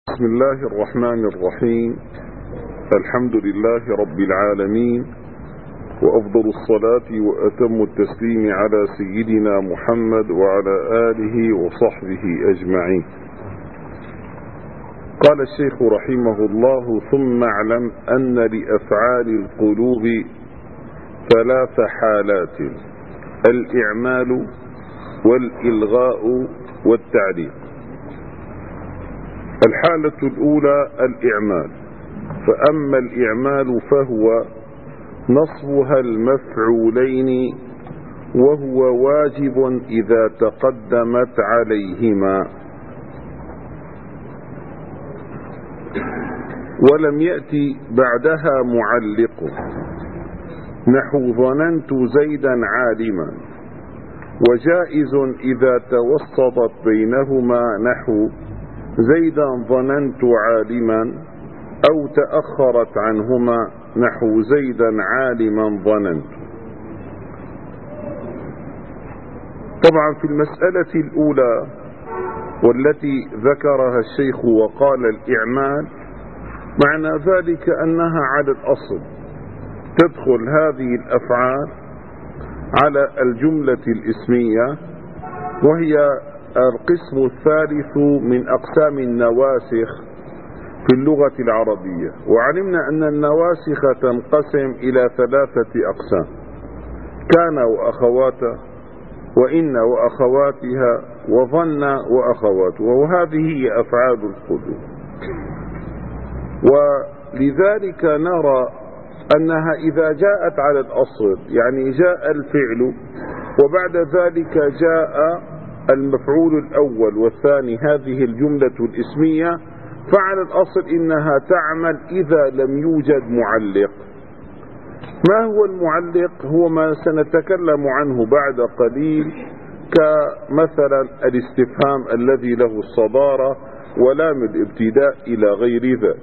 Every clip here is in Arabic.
بسم الله الرحمن الرحيم. الحمد لله رب العالمين، وأفضل الصلاة وأتم التسليم على سيدنا محمد وعلى آله وصحبه أجمعين. قال الشيخ رحمه الله: ثم اعلم أن لأفعال القلوب ثلاث حالات: الإعمال والإلغاء والتعليق. الحالة الأولى الإعمال، فأما الإعمال فهو نصبها المفعولين، وهو واجب إذا تقدمت عليهما ولم يأتي بعدها معلق، نحو ظننت زيدا عالما. وجائز إذا توسطت بينهما، نحو زيدا ظننت عالما، أو تأخرت عنهما، نحو زيدا عالما ظننت. طبعا في المسألة الأولى والتي ذكرها الشيخ وقال الإعمال، معنى ذلك أنها على الأصل تدخل هذه الأفعال على الجملة الاسمية، وهي القسم الثالث من أقسام النواسخ في اللغة العربية. وعلمنا أن النواسخ تنقسم إلى ثلاثة أقسام: كان وأخواته، وإن وأخواتها، وظن وأخواته، وهذه هي أفعال القلوب. ولذلك نرى أنها إذا جاءت على الأصل، يعني جاء الفعل وبعد ذلك جاء المفعول الأول والثاني، هذه الجملة الاسمية، فعلى الأصل إنها تعمل إذا لم يوجد معلق. ما هو المعلق؟ هو ما سنتكلم عنه بعد قليل، كمثلا الاستفهام الذي له الصدارة ولام الابتداء إلى غير ذلك.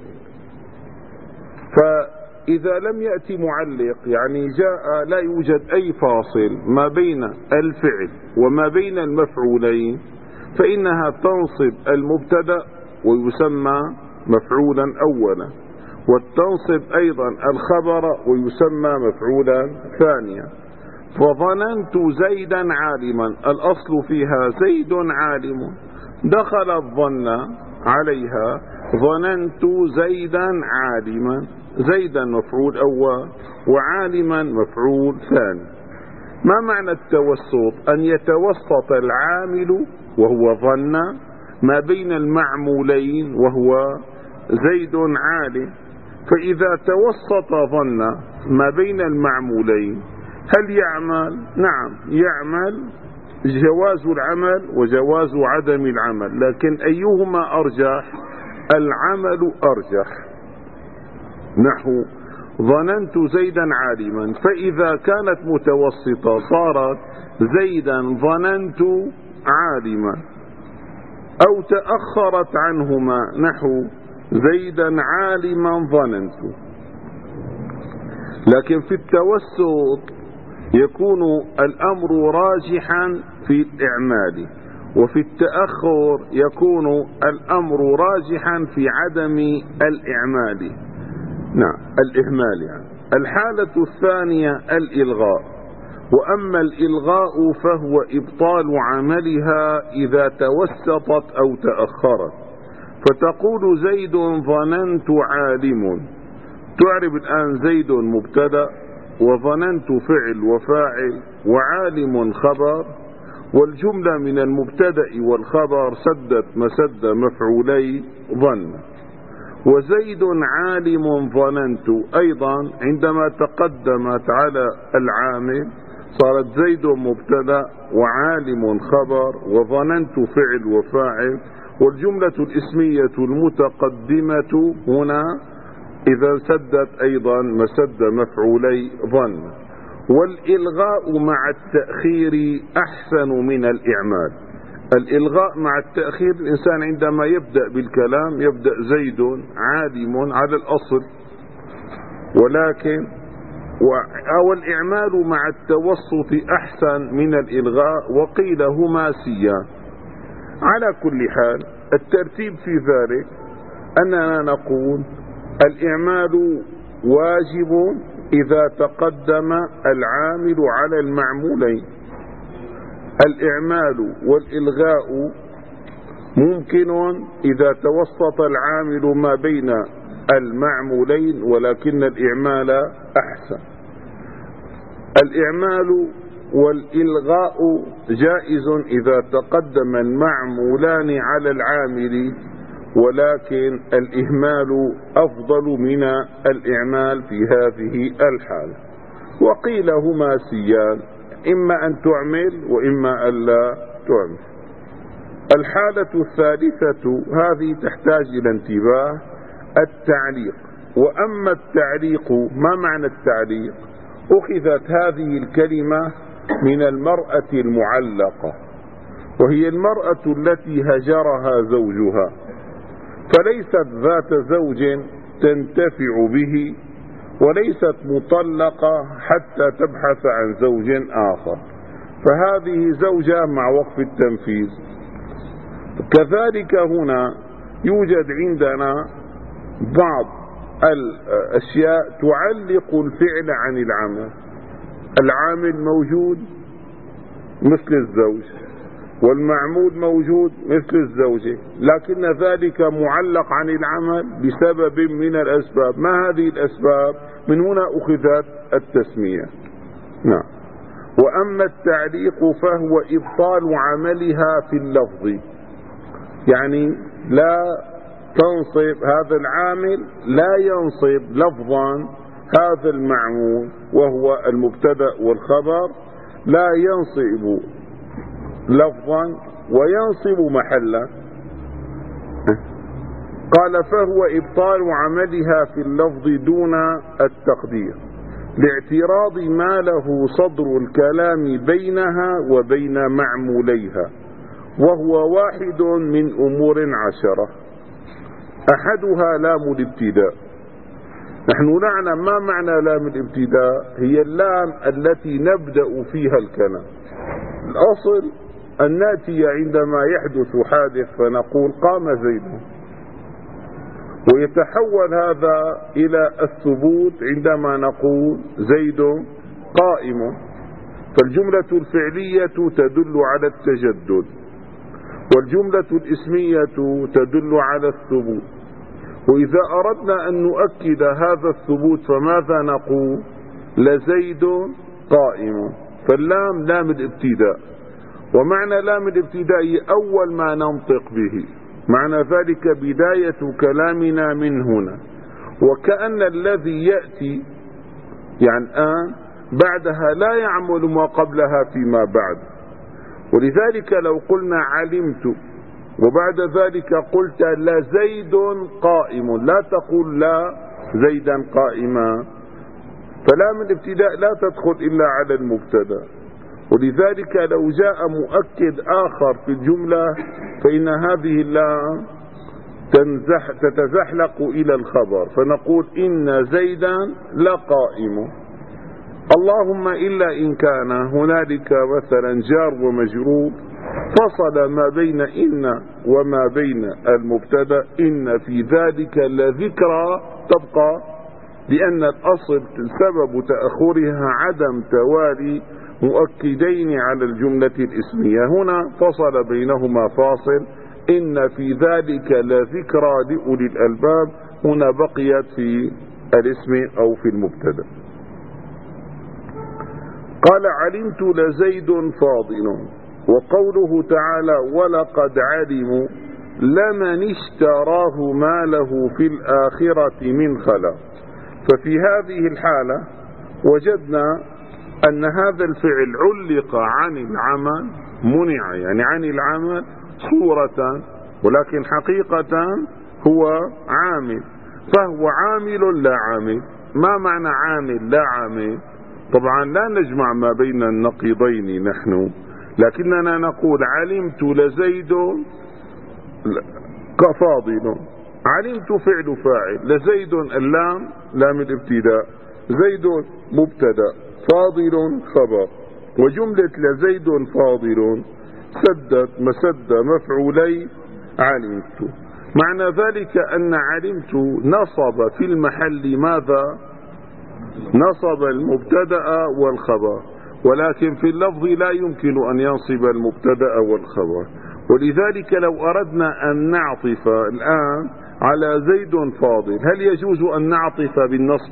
فإذا لم يأتي معلق، يعني جاء لا يوجد أي فاصل ما بين الفعل وما بين المفعولين، فإنها تنصب المبتدأ ويسمى مفعولا أولا، وتنصب أيضا الخبر ويسمى مفعولا ثانيا. فظننت زيدا عالما، الأصل فيها زيد عالم، دخل الظن عليها، ظننت زيدا عالما، زيدا مفعول أول وعالما مفعول ثاني. ما معنى التوسط؟ أن يتوسط العامل وهو ظن ما بين المعمولين وهو زيد عالم. فإذا توسط ظن ما بين المعمولين، هل يعمل؟ نعم يعمل، جواز العمل وجواز عدم العمل، لكن أيهما أرجح؟ العمل أرجح. نحو ظننت زيدا عالما، فإذا كانت متوسطة صارت زيدا ظننت عالما، أو تأخرت عنهما، نحو زيدا عالما ظننت. لكن في التوسط يكون الأمر راجحا في الإعمال، وفي التأخر يكون الأمر راجحا في عدم الإعمال، نعم الإهمال يعني. الحالة الثانية الإلغاء، وأما الإلغاء فهو إبطال عملها إذا توسطت أو تأخرت. فتقول زيد ظننت عالم، تعرف الآن زيد مبتدأ، وظننت فعل وفاعل، وعالم خبر، والجملة من المبتدأ والخبر سدت مسد مفعولي ظن. وزيد عالم ظننت أيضا عندما تقدمت على العامل صارت زيد مبتدأ وعالم خبر وظننت فعل وفاعل، والجملة الاسمية المتقدمة هنا إذا سدت أيضا مسد مفعولي ظن. والإلغاء مع التأخير أحسن من الإعمال. الإلغاء مع التأخير، الإنسان عندما يبدأ بالكلام يبدأ زيد عالم على الأصل، ولكن أو الإعمال مع التوسط أحسن من الإلغاء، وقيل هما سيان. على كل حال الترتيب في ذلك أننا نقول الإعمال واجب إذا تقدم العامل على المعمولين. الإعمال والإلغاء ممكن إذا توسط العامل ما بين المعمولين، ولكن الإعمال أحسن. الإعمال والإلغاء جائز إذا تقدم المعمولان على العامل، ولكن الإهمال أفضل من الإعمال في هذه الحالة. وقيل هما سيان، إما أن تعمل وإما أن لا تعمل. الحالة الثالثة هذه تحتاج إلى انتباه، التعليق. وأما التعليق، ما معنى التعليق؟ أخذت هذه الكلمة من المرأة المعلقة، وهي المرأة التي هجرها زوجها، فليست ذات زوج تنتفع به، وليست مطلقة حتى تبحث عن زوج آخر، فهذه زوجة مع وقف التنفيذ. كذلك هنا يوجد عندنا بعض الأشياء تعلق الفعل عن العمل. العامل موجود مثل الزوج، والمعمول موجود مثل الزوجة، لكن ذلك معلق عن العمل بسبب من الأسباب. ما هذه الأسباب؟ من هنا أخذت التسمية. نعم. وأما التعليق فهو إبطال عملها في اللفظ، يعني لا تنصب هذا العامل، لا ينصب لفظا هذا المعمول وهو المبتدأ والخبر، لا ينصب لفظا وينصب محلا. قال فهو إبطال عملها في اللفظ دون التقدير، لاعتراض ما له صدر الكلام بينها وبين معموليها، وهو واحد من أمور 10. أحدها لام الابتداء. نحن نعلم ما معنى لام الابتداء، هي اللام التي نبدأ فيها الكلام. الأصل أن نأتي عندما يحدث حادث فنقول قام زيد، ويتحول هذا إلى الثبوت عندما نقول زيد قائم، فالجملة الفعلية تدل على التجدد، والجملة الاسمية تدل على الثبوت. وإذا أردنا أن نؤكد هذا الثبوت فماذا نقول؟ لزيد قائم، فاللام لام الابتداء، ومعنى لام الابتداء أول ما ننطق به، معنى ذلك بداية كلامنا من هنا، وكأن الذي يأتي يعني الآن بعدها لا يعمل ما قبلها فيما بعد. ولذلك لو قلنا علمت وبعد ذلك قلت لا زيد قائم، لا تقول لا زيدا قائما، فلام الابتداء لا تدخل إلا على المبتدا. ولذلك لو جاء مؤكد آخر في الجملة فإن هذه اللام تتزحلق إلى الخبر، فنقول إن زيدا لقائم. اللهم إلا إن كان هنالك مثلا جار ومجرور فصل ما بين إن وما بين المبتدا، إن في ذلك لذكرى تبقى، لأن الأصل سبب تأخرها عدم توالي مؤكدين على الجملة الاسمية. هنا فصل بينهما فاصل، إن في ذلك لذكرى لأولي الألباب، هنا بقيت في الاسم أو في المبتدا. قال علمت لزيد فاضل. وقوله تعالى ولقد علموا لمن اشتراه ما له في الآخرة من خلاق. ففي هذه الحالة وجدنا أن هذا الفعل علق عن العمل، منع يعني عن العمل صورة، ولكن حقيقة هو عامل، فهو عامل لا عامل. ما معنى عامل لا عامل؟ طبعا لا نجمع ما بين النقيضين نحن، لكننا نقول علمت لزيد كفاضل. علمت فعل فاعل، لزيد اللام لام الابتداء، زيد مبتدا، فاضل خبر، وجملة لزيد فاضل سدت مسد مفعولي علمت. معنى ذلك أن علمت نصب في المحل ماذا؟ نصب المبتدأ والخبر، ولكن في اللفظ لا يمكن أن ينصب المبتدأ والخبر. ولذلك لو أردنا أن نعطف الآن على زيد فاضل، هل يجوز أن نعطف بالنصب؟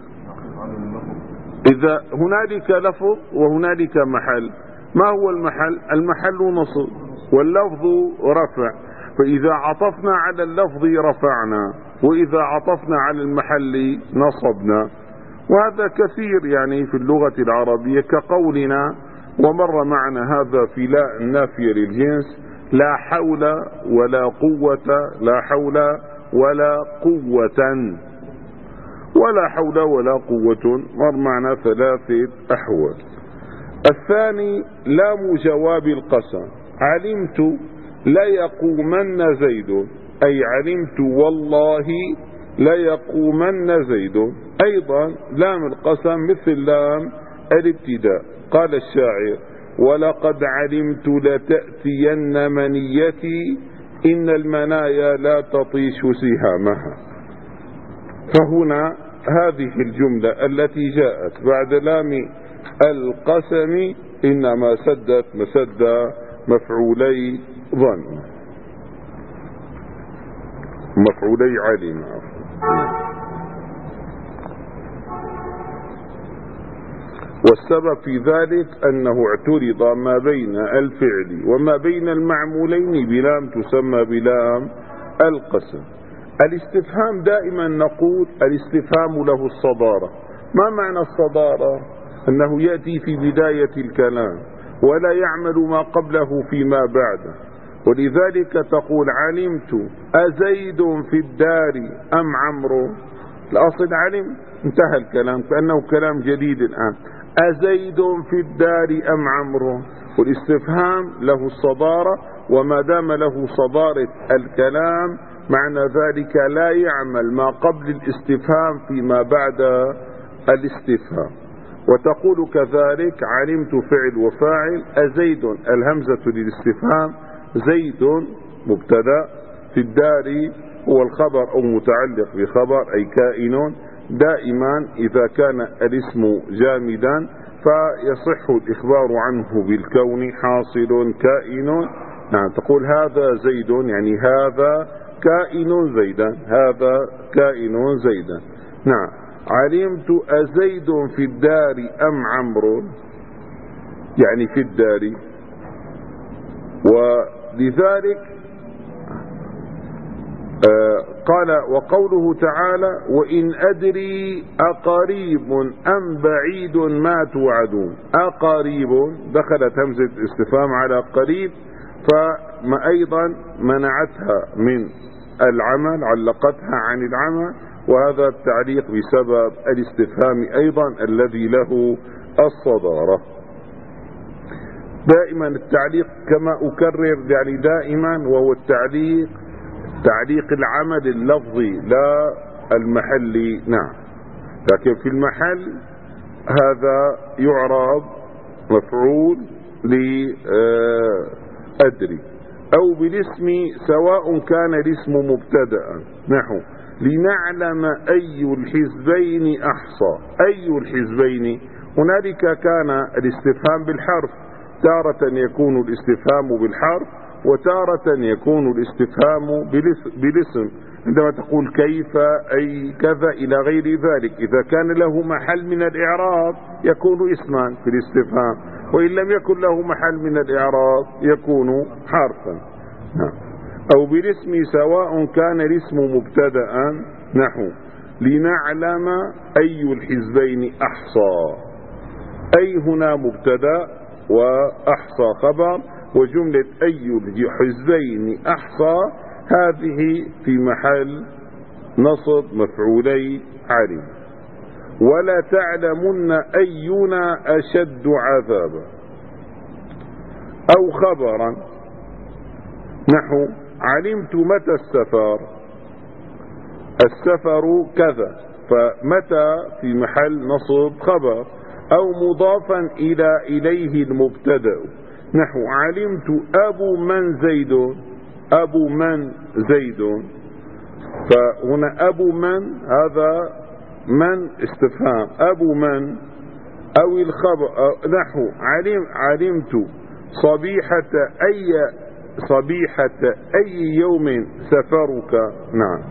إذا هنالك لفظ وهنالك محل، ما هو المحل؟ المحل نصب واللفظ رفع، فإذا عطفنا على اللفظ رفعنا، وإذا عطفنا على المحل نصبنا. وهذا كثير يعني في اللغة العربية، كقولنا ومر معنا هذا في لا النافية للجنس: لا حول ولا قوة، لا حول ولا قوة، ولا حول ولا قوة مر معنا 3 أحوال. الثاني لام جواب القسم: علمت ليقومن زيد، أي علمت والله ليقومن زيد. أيضا لام القسم مثل لام الابتداء. قال الشاعر: ولقد علمت لتأتين منيتي إن المنايا لا تطيش سهامها. فهنا هذه الجملة التي جاءت بعد لام القسم إنما سدت مسد مفعولي ظن، مفعولي علم. والسبب في ذلك أنه اعترض ما بين الفعل وما بين المعمولين بلام تسمى بلام القسم. الاستفهام دائما نقول الاستفهام له الصدارة. ما معنى الصدارة؟ أنه يأتي في بداية الكلام ولا يعمل ما قبله فيما بعده. ولذلك تقول: علمت أزيد في الدار أم عمرو؟ الأصل علم، انتهى الكلام، كأنه كلام جديد الآن. أزيد في الدار أم عمرو؟ والاستفهام له الصدارة، وما دام له صدارة الكلام معنى ذلك لا يعمل ما قبل الاستفهام فيما بعد الاستفهام. وتقول كذلك: علمت فعل وفاعل، أزيد الهمزة للاستفهام، زيد مبتدأ، في الدار هو الخبر أو متعلق بخبر أي كائن. دائما إذا كان الاسم جامدا فيصح الإخبار عنه بالكون، حاصل كائن. نعم، تقول هذا زيد، يعني هذا كائن زيدا، هذا كائن زيدا. نعم. علمت أزيد في الدار أم عمرو؟ يعني في الدار. ولذلك قال: وقوله تعالى: وإن أدري أقريب أم بعيد ما توعدون. أقريب دخلت همزة استفهام على قريب، فما أيضا منعتها من العمل، علقتها عن العمل، وهذا التعليق بسبب الاستفهام أيضا الذي له الصدارة. دائما التعليق كما أكرر يعني دائما، وهو التعليق تعليق العمل اللفظي لا المحلي. نعم، لكن في المحل هذا يعرب مفعول لأدري، أو بالاسم سواء كان الاسم مبتدأ، نحو: لنعلم أي الحزبين أحصى. أي الحزبين، هنالك كان الاستفهام بالحرف، تارة يكون الاستفهام بالحرف وتارة يكون الاستفهام بالاسم. عندما تقول كيف أي كذا إلى غير ذلك، إذا كان له محل من الإعراب يكون اسما في الاستفهام، وإن لم يكن له محل من الإعراب يكون حرفا. أو بالاسم سواء كان الاسم مبتدأ، نحو: لنعلم أي الحزبين أحصى. أي هنا مبتدأ وأحصى خبر، وجملة أي الحزبين أحصى هذه في محل نصب مفعولي علم. ولا تعلمن أينا أشد عذابا. أو خبرا، نحو: علمت متى السفر. السفر كذا، فمتى في محل نصب خبر. أو مضافا إليه المبتدأ، نحو: علمت أبو من زيد. أبو من زيد، فهنا أبو من هذا من استفهام، أبو من أو الخبر نحو علمت صبيحة أي يوم سفرك. نعم.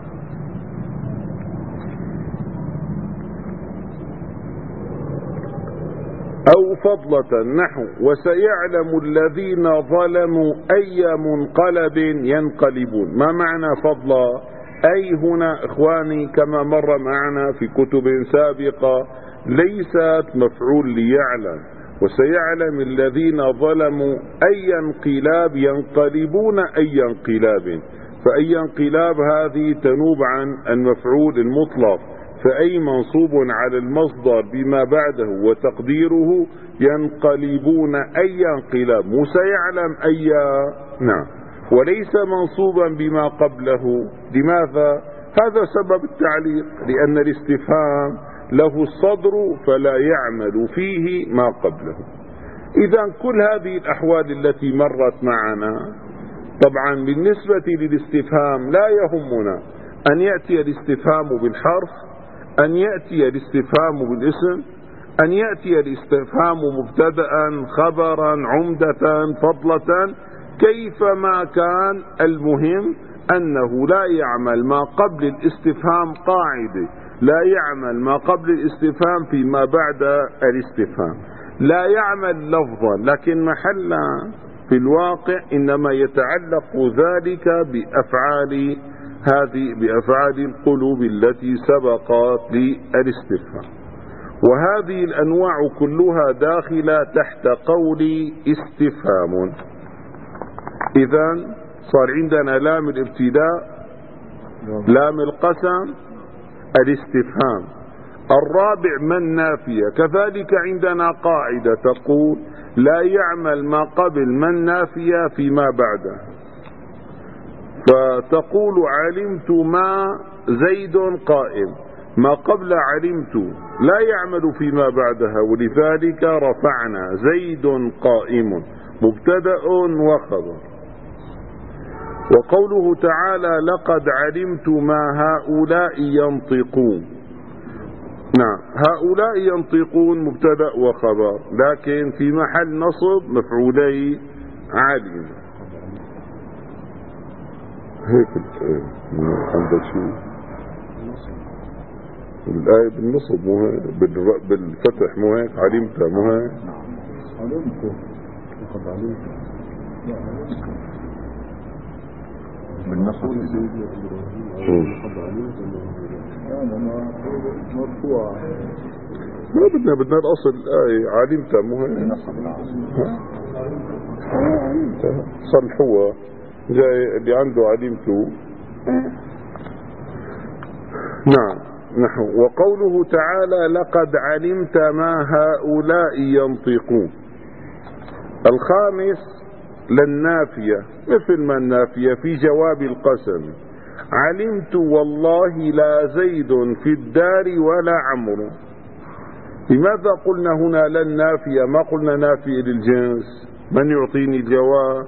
أو فضلة نحو وسيعلم الذين ظلموا أي منقلب ينقلبون. ما معنى فضلة؟ أي هنا إخواني كما مر معنا في كتب سابقة ليست مفعول ليعلم، وسيعلم الذين ظلموا أي انقلاب ينقلبون أي انقلاب، فأي انقلاب هذه تنوب عن المفعول المطلق، فأي منصوب على المصدر بما بعده وتقديره ينقلبون أي انقلاب، سيعلم أي. نعم. وليس منصوبا بما قبله. لماذا؟ هذا سبب التعليق، لأن الاستفهام له الصدر فلا يعمل فيه ما قبله. إذا كل هذه الأحوال التي مرت معنا، طبعا بالنسبة للاستفهام لا يهمنا أن يأتي الاستفهام بالحرف، أن يأتي الاستفهام بالاسم، أن يأتي الاستفهام مبتدأ خبرا عمدة فضلة، كيفما كان المهم أنه لا يعمل ما قبل الاستفهام قاعدة، لا يعمل ما قبل الاستفهام فيما بعد الاستفهام، لا يعمل لفظا، لكن محلا في الواقع إنما يتعلق ذلك بأفعال القلوب التي سبقت للاستفهام. وهذه الأنواع كلها داخلة تحت قول استفهام. إذن صار عندنا لام الابتداء، لام القسم، الاستفهام. الرابع من نافية، كذلك عندنا قاعدة تقول لا يعمل ما قبل من نافية فيما بعده، فتقول علمت ما زيد قائم، ما قبل علمت لا يعمل فيما بعدها، ولذلك رفعنا زيد قائم مبتدأ وخبر. وقوله تعالى لقد علمت ما هؤلاء ينطقون، نعم هؤلاء ينطقون مبتدأ وخبر، لكن في محل نصب مفعولي علم. هيك عندك شيء الآية بالنصب مو هيك، بالفتح مو هيك، علمت مو هيك، علمت لقد علمت بالنصب مرفوع. ما بدنا الأصل الآية علمت مو هيك، علمت صلحوها، جاي اللي عنده علمت. نعم. نحو وقوله تعالى لقد علمت ما هؤلاء ينطقون. الخامس للنافية، مثل ما النافية في جواب القسم، علمت والله لا زيد في الدار ولا عمرو. لماذا قلنا هنا للنافية ما قلنا نافية للجنس؟ من يعطيني الجواب؟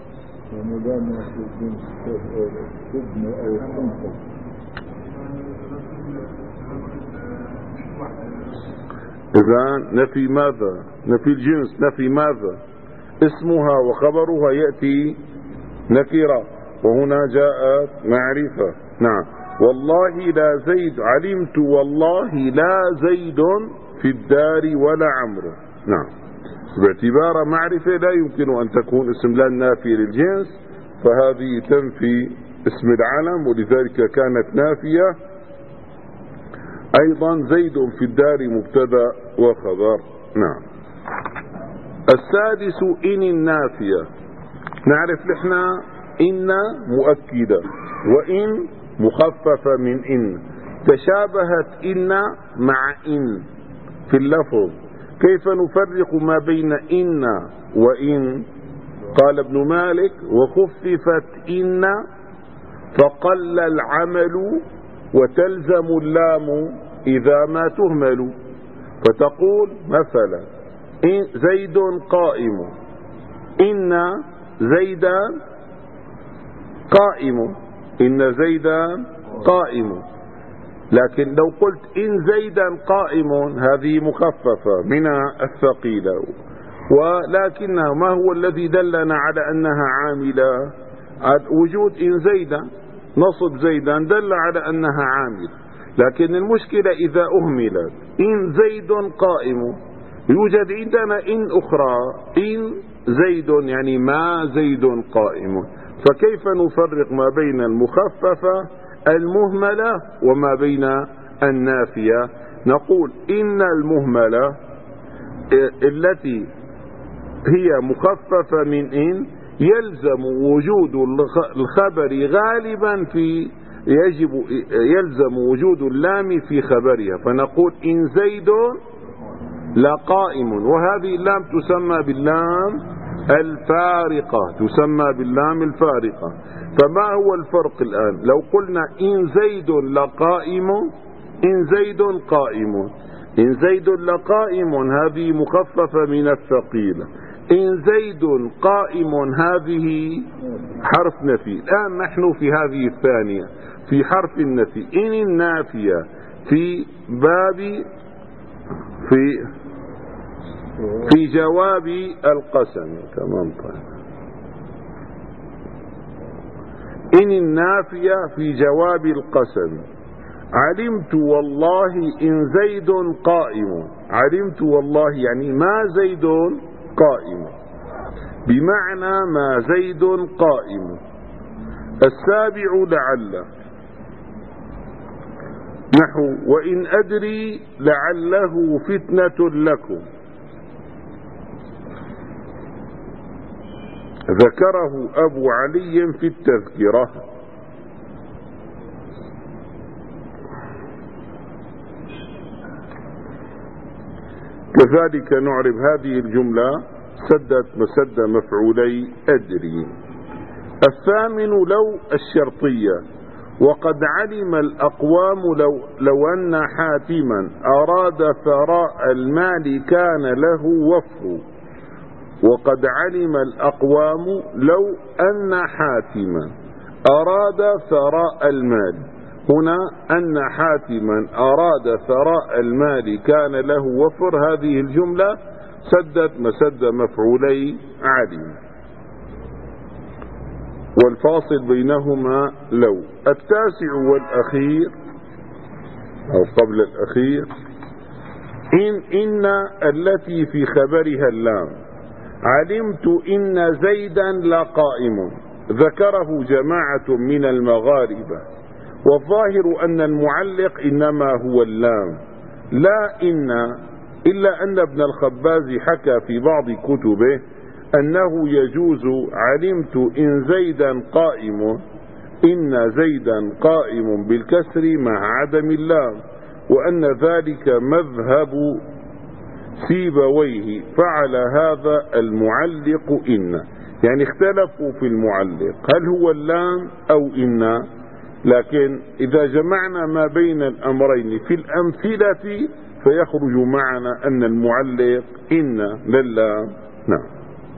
إذا نفي ماذا؟ نفي الجنس. نفي ماذا؟ اسمها وخبرها يأتي نكرة، وهنا جاءت معرفة. نعم. والله لا زيد، علمت والله لا زيد في الدار ولا عمرو. نعم. باعتبار معرفة لا يمكن أن تكون اسم لا نافية للجنس، فهذه تنفي اسم العلم، ولذلك كانت نافية. أيضا زيد في الدار مبتدأ وخبر. نعم. السادس إن النافية، نعرف نحن إن مؤكدة وإن مخففة من إن، تشابهت إن مع إن في اللفظ، كيف نفرق ما بين إن وإن؟ قال ابن مالك وخففت إن فقل العمل وتلزم اللام إذا ما تهمل، فتقول مثلا زيد قائم، إن زيدا قائم، إن زيدا قائم. لكن لو قلت إن زيدا قائم هذه مخففة من الثقيلة، ولكنها ما هو الذي دلنا على أنها عاملة؟ وجود إن زيدا، نصب زيدا دل على أنها عاملة. لكن المشكلة إذا أهملت إن زيد قائم، يوجد عندنا إن أخرى إن زيد، يعني ما زيد قائم. فكيف نفرق ما بين المخففة المهملة وما بين النافية؟ نقول إن المهملة التي هي مخففة من إن يلزم وجود الخبر غالبا يلزم وجود اللام في خبرها، فنقول إن زيد لقائم، وهذه اللام تسمى باللام الفارقة، تسمى باللام الفارقة. فما هو الفرق الآن؟ لو قلنا إن زيد لقائم، إن زيد قائم، إن زيد لقائم هذه مخففة من الثقيلة، إن زيد قائم هذه حرف نفي. الآن نحن في هذه الثانية في حرف النفي، إن النافية في باب في جواب القسم. تمام. إن النافية في جواب القسم، علمت والله إن زيد قائم، علمت والله يعني ما زيد قائم، بمعنى ما زيد قائم. السابع لعل، نحو وإن أدري لعله فتنة لكم، ذكره أبو علي في التذكرة. كذلك نعرب هذه الجملة سدت مسد مفعولي أدري. الثامن لو الشرطية، وقد علم الأقوام لو أن حاتما أراد ثراء المال كان له وفر. وقد علم الأقوام لو أن حاتما أراد ثراء المال، هنا أن حاتما أراد ثراء المال كان له وفر، هذه الجملة سدت مسد مفعولي علم، والفاصل بينهما لو. التاسع والأخير أو قبل الأخير، إن التي في خبرها اللام، علمت إن زيدا لقائم، ذكره جماعة من المغاربة، والظاهر أن المعلق إنما هو اللام لا إن، إلا أن ابن الخباز حكى في بعض كتبه أنه يجوز علمت إن زيدا قائم، إن زيدا قائم بالكسر مع عدم اللام، وأن ذلك مذهب سيبويه، فعل هذا المعلق إن، يعني اختلفوا في المعلق هل هو اللام أو إن. لكن إذا جمعنا ما بين الأمرين في الأمثلة فيخرج معنا أن المعلق إن للام. نعم.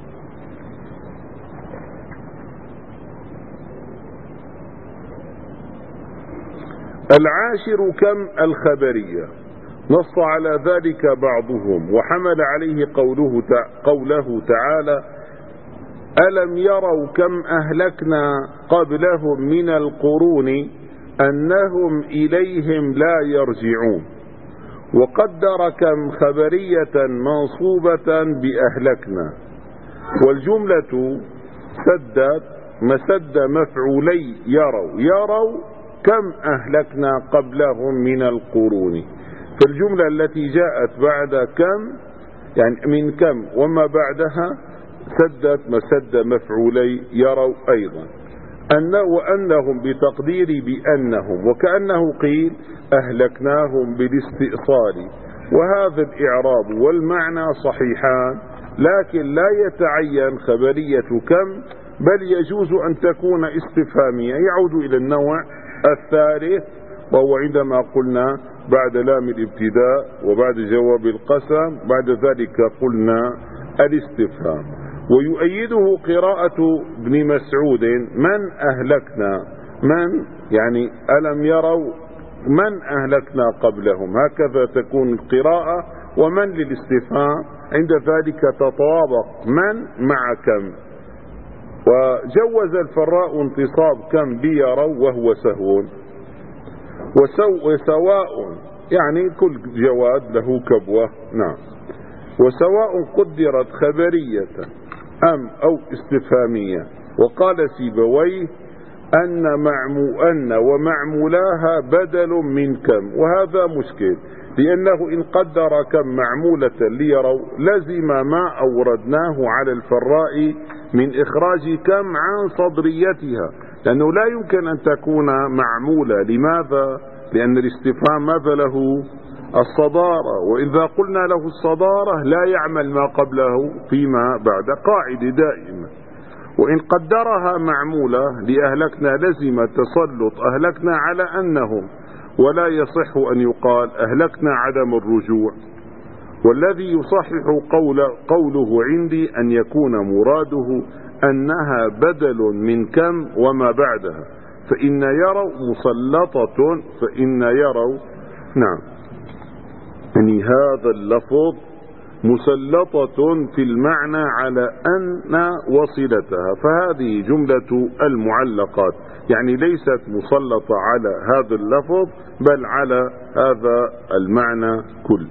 العاشر كم الخبرية، نص على ذلك بعضهم وحمل عليه قوله تعالى ألم يروا كم أهلكنا قبلهم من القرون أنهم إليهم لا يرجعون، وقدر كم خبرية منصوبة بأهلكنا، والجملة سدت مسد مفعولي يروا كم أهلكنا قبلهم من القرون. فالجملة التي جاءت بعد كم يعني من كم وما بعدها سدت مسد مفعولي يروا أيضا، وأنهم بتقدير بأنهم، وكأنه قيل أهلكناهم بالاستئصال. وهذا الإعراب والمعنى صحيحان، لكن لا يتعين خبرية كم، بل يجوز أن تكون استفهامية، يعود إلى النوع الثالث، وهو عندما قلنا بعد لام الابتداء وبعد جواب القسم بعد ذلك قلنا الاستفهام. ويؤيده قراءة ابن مسعود من أهلكنا، من يعني ألم يروا من أهلكنا قبلهم، هكذا تكون القراءة. ومن للاستفهام عند ذلك تطابق من مع كم. وجوز الفراء انتصاب كم بيروا وهو سهو. وسواء يعني كل جواد له كبوة. نعم. وسواء قدرت خبرية أو استفهامية. وقال سيبويه أن ومعمولاها بدل من كم، وهذا مشكل، لأنه إن قدر كم معمولة ليروا لزم ما أوردناه على الفراء من إخراج كم عن صدريتها، لأنه لا يمكن أن تكون معمولة. لماذا؟ لأن الاستفهام ماذا له؟ الصدارة، وإذا قلنا له الصدارة لا يعمل ما قبله فيما بعد، قاعدة دائما. وإن قدرها معمولة لأهلكنا لزم تسلط أهلكنا على أنهم، ولا يصح أن يقال أهلكنا عدم الرجوع. والذي يصحح قوله عندي أن يكون مراده أنها بدل من كم وما بعدها، فإن يروا مسلطة، فإن يروا نعم يعني هذا اللفظ مسلطة في المعنى على أن وصلتها، فهذه جملة المعلقات، يعني ليست مسلطة على هذا اللفظ بل على هذا المعنى كل.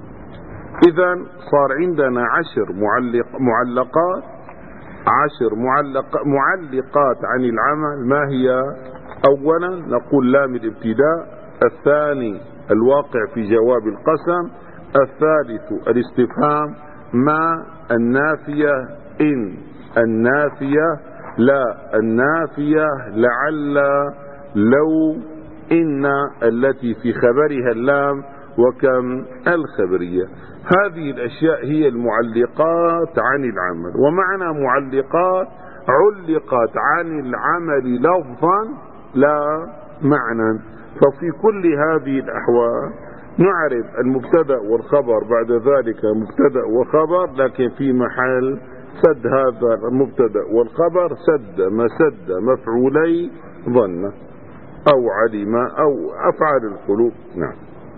إذا صار عندنا 10 معلقات، 10 معلقات عن العمل. ما هي؟ أولا نقول لام الابتداء، الثاني الواقع في جواب القسم، الثالث الاستفهام، ما النافية، إن النافية، لا النافية، لعل، لو، إن التي في خبرها اللام، وكم الخبرية. هذه الأشياء هي المعلقات عن العمل. ومعنى معلقات علقت عن العمل لفظا لا معنى. ففي كل هذه الأحوال نعرف المبتدأ والخبر، بعد ذلك مبتدأ وخبر، لكن في محل سد هذا المبتدأ والخبر سد مسد مفعولي ظن أو علم أو أفعال القلوب. نعم.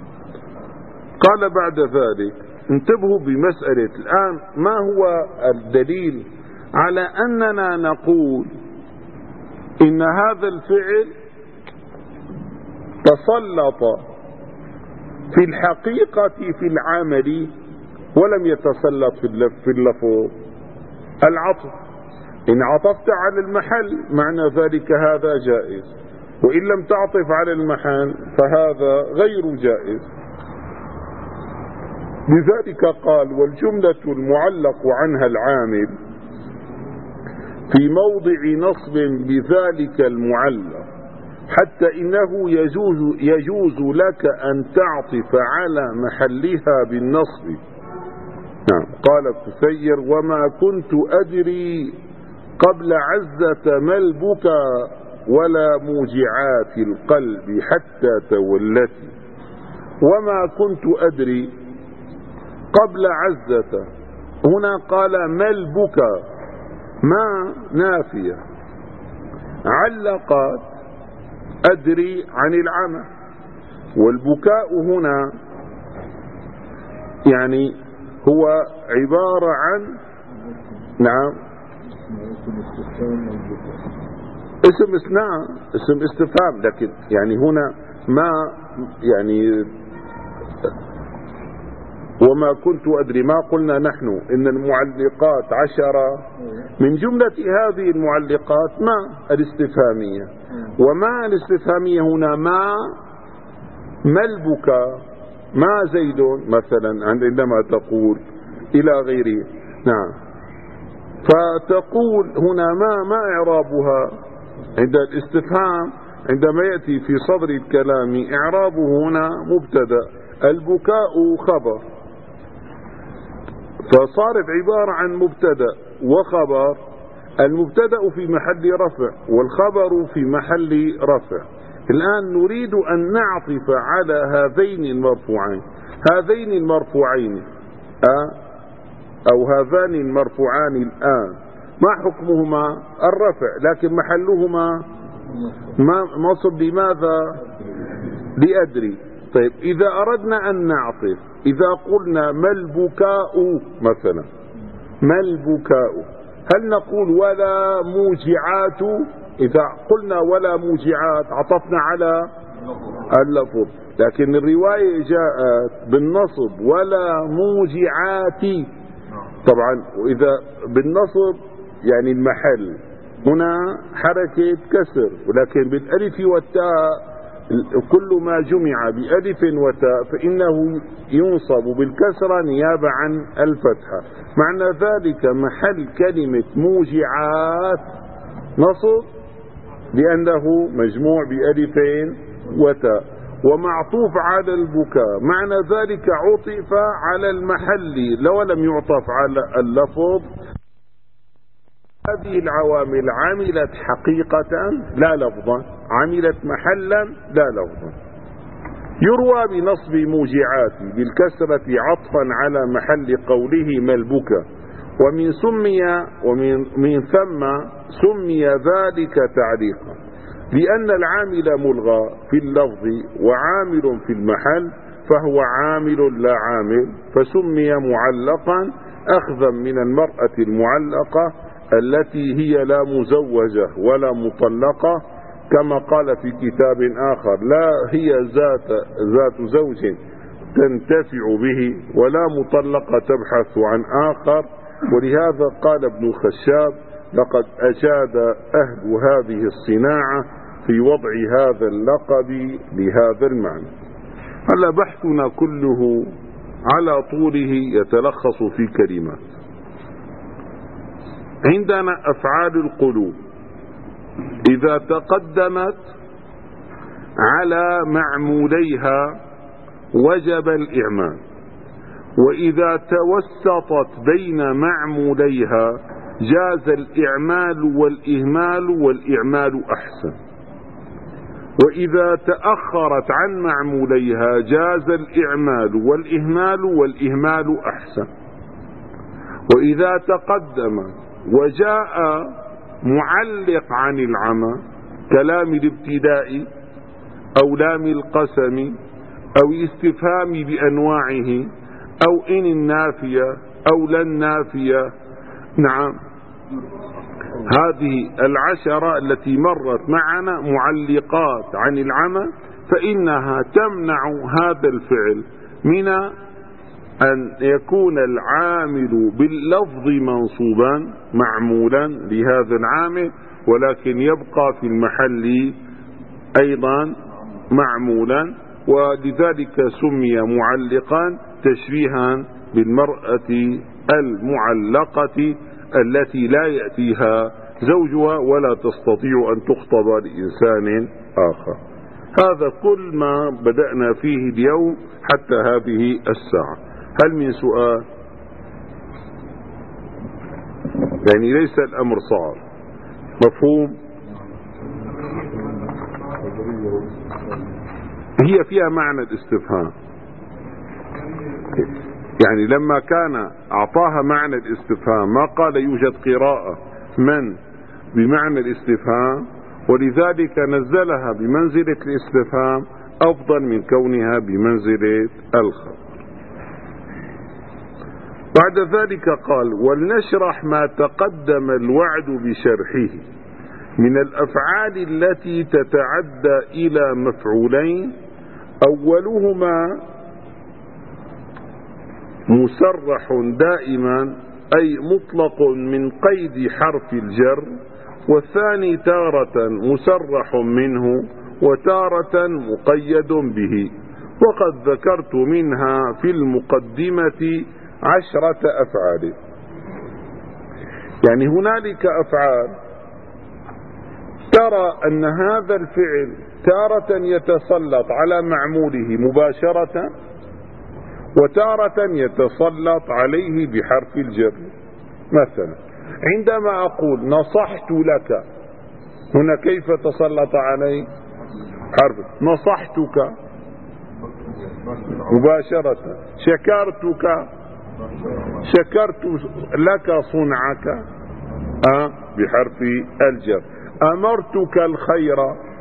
قال بعد ذلك انتبهوا بمسألة الآن، ما هو الدليل على أننا نقول إن هذا الفعل تسلط في الحقيقة في العمل ولم يتسلط في اللفظ؟ العطف، إن عطفت على المحل معنى ذلك هذا جائز، وإن لم تعطف على المحل فهذا غير جائز. لذلك قال والجملة المعلق عنها العامل في موضع نصب بذلك المعلق، حتى إنه يجوز لك أن تعطف على محلها بالنصب. نعم. قال الكثير وما كنت أدري قبل عزة ما البكى ولا موجعات القلب حتى تولتي. وما كنت أدري قبل عزة، هنا قال ما البكى، ما نافية، علقت أدري عن العمى، والبكاء هنا يعني هو عبارة عن نعم اسم استفهام، لكن يعني هنا ما يعني وما كنت أدري، ما قلنا نحن إن المعلقات 10، من جملة هذه المعلقات ما الاستفهامية، وما الاستفهامية هنا ما البكاء، ما زيد مثلا عندما تقول إلى غيره. نعم. فتقول هنا ما إعرابها عند الاستفهام عندما يأتي في صدر الكلام إعرابه هنا مبتدأ، البكاء خبر، فصارت عبارة عن مبتدأ وخبر، المبتدأ في محل رفع والخبر في محل رفع. الآن نريد أن نعطف على هذين المرفوعين أو هذان المرفوعان الآن ما حكمهما؟ الرفع، لكن محلهما نصب. لماذا؟ لأدري. طيب إذا أردنا أن نعطف، إذا قلنا ما البكاء مثلا، ما البكاء، هل نقول ولا موجعات؟ إذا قلنا ولا موجعات عطفنا على اللفظ، لكن الرواية جاءت بالنصب ولا موجعات. طبعا وإذا بالنصب يعني المحل هنا حركة كسر، ولكن بالألف والتاء كل ما جمع بألف وتاء فإنه ينصب بالكسرة نيابة عن الفتحة. معنى ذلك محل كلمة موجعات نصب لأنه مجموع بألفين وتاء، ومعطوف على البكاء، معنى ذلك عطف على المحل لو لم يعطف على اللفظ. هذه العوامل عملت حقيقة لا لفظا، عملت محلا لا لفظا. يروى بنصب موجعات بالكسرة عطفا على محل قوله ما البكاء، ومن ثم سمي ذلك تعليقا، لأن العامل ملغى في اللفظ وعامل في المحل فهو عامل لا عامل، فسمي معلقا أخذا من المرأة المعلقة التي هي لا مزوجة ولا مطلقة، كما قال في كتاب آخر لا هي ذات زوج تنتفع به ولا مطلقة تبحث عن آخر. ولهذا قال ابن الخشاب لقد أجاد أهل هذه الصناعة في وضع هذا اللقب لهذا المعنى. هلا بحثنا كله على طوله يتلخص في كلمات. عندنا أفعال القلوب إذا تقدمت على معموليها وجب الإعمال، وإذا توسطت بين معموليها جاز الإعمال والإهمال، والإعمال أحسن. وإذا تأخرت عن معموليها جاز الإعمال والإهمال، والإهمال أحسن. وإذا تقدمت وجاء معلق عن العمى كلام الابتداء أو لام القسم أو استفهام بأنواعه أو إن النافية أو لا النافية، نعم، هذه العشرة التي مرت معنا معلقات عن العمى، فإنها تمنع هذا الفعل من أن يكون العامل باللفظ منصوبا معمولا لهذا العامل، ولكن يبقى في المحل أيضا معمولا، ولذلك سمي معلقا تشبيها بالمرأة المعلقة التي لا يأتيها زوجها ولا تستطيع أن تخطب لإنسان آخر. هذا كل ما بدأنا فيه اليوم حتى هذه الساعة. هل من سؤال؟ يعني ليس الأمر صعب، مفهوم؟ هي فيها معنى الاستفهام، يعني لما كان أعطاها معنى الاستفهام ما قال يوجد قراءة من بمعنى الاستفهام، ولذلك نزلها بمنزلة الاستفهام أفضل من كونها بمنزلة الخبر. بعد ذلك قال ولنشرح ما تقدم الوعد بشرحه من الأفعال التي تتعدى إلى مفعولين، أولهما مسرح دائما أي مطلق من قيد حرف الجر، والثاني تارة مسرح منه وتارة مقيد به، وقد ذكرت منها في المقدمة 10 أفعال. يعني هنالك أفعال ترى أن هذا الفعل تارة يتسلط على معموله مباشرة، وتارة يتسلط عليه بحرف الجر. مثلا عندما أقول نصحت لك، هنا كيف تسلط عليه؟ حرف. نصحتك مباشرة، شكرتك شكرت لك صنعك بحرف الجر. أمرتك الخير،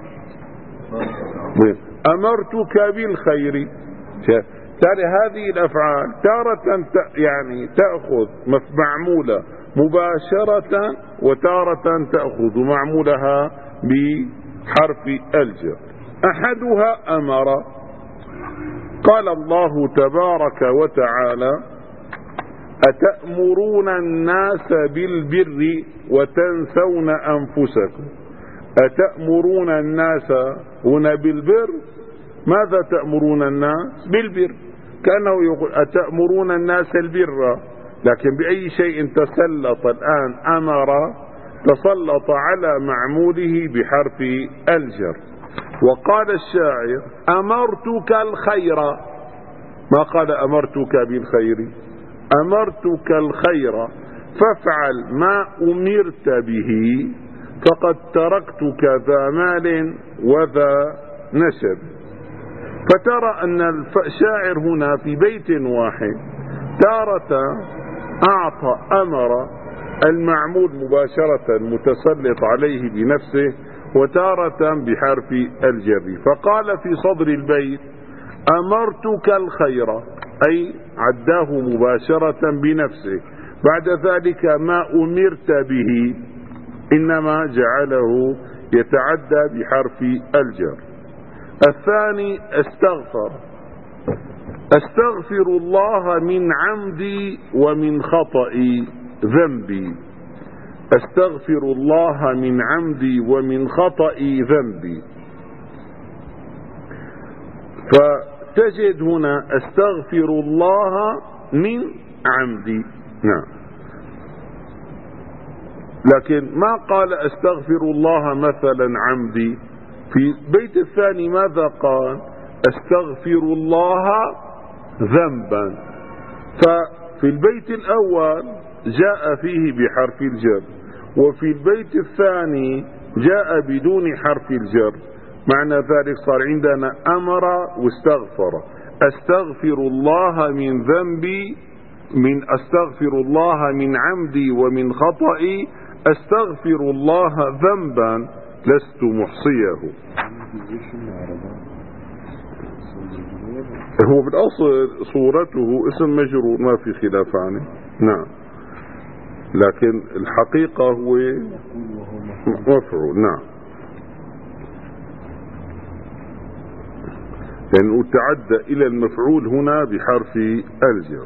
أمرتك بالخير. تالي هذه الأفعال تارة يعني تأخذ معمولة مباشرة، وتارة تأخذ معمولها بحرف الجر. أحدها أمر. قال الله تبارك وتعالى: أتأمرون الناس بالبر وتنسون أنفسكم. أتأمرون الناس هنا بالبر. ماذا تأمرون الناس؟ بالبر، كأنه يقول أتأمرون الناس البر، لكن بأي شيء تسلط الآن؟ أمر تسلط على معموله بحرف الجر. وقال الشاعر: أمرتك الخير. ما قال أمرتك بالخير، أمرتك الخير فافعل ما أمرت به، فقد تركتك ذا مال وذا نسب. فترى أن الشاعر هنا في بيت واحد تارة أعطى أمر المعمول مباشرة متسلط عليه بنفسه، وتارة بحرف الجر. فقال في صدر البيت: أمرتك الخير، أي عداه مباشرة بنفسه. بعد ذلك ما أمرت به إنما جعله يتعدى بحرف الجر. الثاني استغفر. أستغفر الله من عمدي ومن خطئي ذنبي. أستغفر الله من عمدي ومن خطئي ذنبي. فتجد هنا أستغفر الله من عمدي، نعم، لكن ما قال أستغفر الله مثلا عمدي. في البيت الثاني ماذا قال؟ أستغفر الله ذنبا. ففي البيت الأول جاء فيه بحرف الجر، وفي البيت الثاني جاء بدون حرف الجر. معنى ذلك صار عندنا أمر واستغفر. أستغفر الله من ذنبي، من أستغفر الله من عمدي ومن خطئي. أستغفر الله ذنبا لست محصيه. هو بالأصل صورته اسم مجرور ما في خلاف عنه، نعم، لكن الحقيقة هو مفعول، نعم، لأنه تعدى إلى المفعول هنا بحرف الجر.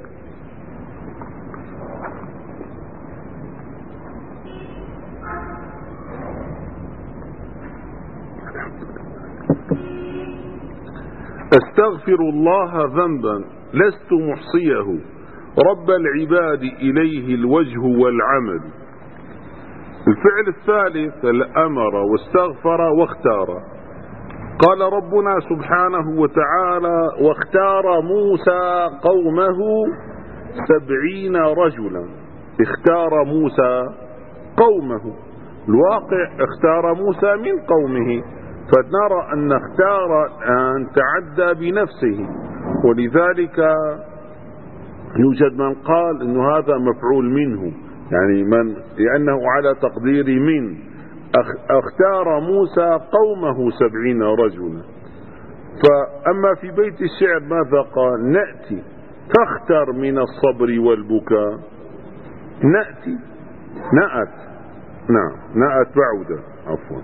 أستغفر الله ذنبا لست محصيه، رب العباد إليه الوجه والعمل. الفعل الثالث الأمر واستغفر واختار. قال ربنا سبحانه وتعالى: واختار موسى قومه 70 رجلا. اختار موسى قومه، الواقع اختار موسى من قومه، فنرى أن اختار أن تعدى بنفسه، ولذلك يوجد من قال أن هذا مفعول منه، يعني من لأنه على تقدير من. اختار موسى قومه 70 رجلا. فأما في بيت الشعر ماذا قال؟ نأتي فاختر من الصبر والبكاء. نأتي، نأت، نعم، نأت بعودة، عفوا،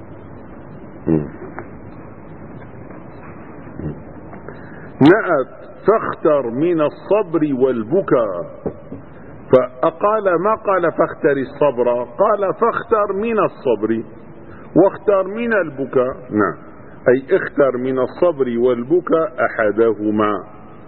نأت فاختر من الصبر والبكاء. فأقال ما قال فاختر الصبر، قال فاختر من الصبر واختر من البكاء، نعم، أي اختر من الصبر والبكاء أحدهما.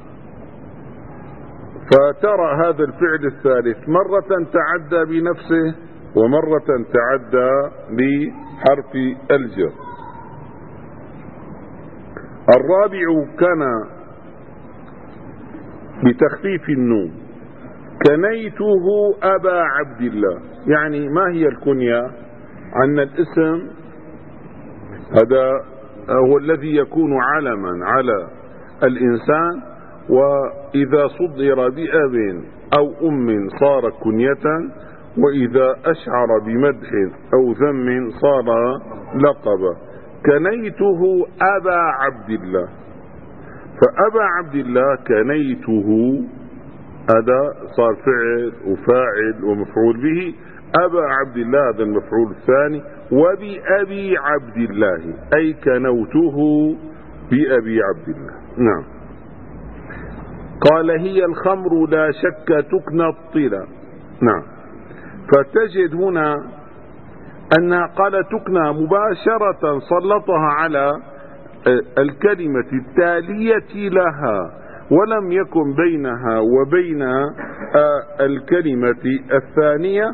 فترى هذا الفعل الثالث مرة تعدى بنفسه ومرة تعدى بحرف الجر. الرابع كان بتخفيف النون. كنيته أبا عبد الله، يعني ما هي الكنية؟ أن الاسم هذا هو الذي يكون علما على الإنسان، وإذا صدر بأب أو أم صار كنية، وإذا أشعر بمدح أو ذم صار لقبا. كنيته أبا عبد الله، فأبا عبد الله كنيته، هذا صار فعل وفاعل ومفعول به. أبا عبد الله هذا المفعول الثاني. وبأبي عبد الله أي كنوته بأبي عبد الله. نعم. قال هي الخمر لا شك تكنى الطلا. نعم. فتجد هنا أنها قال تكنى مباشرة، سلطها على الكلمة التالية لها، ولم يكن بينها وبين الكلمة الثانية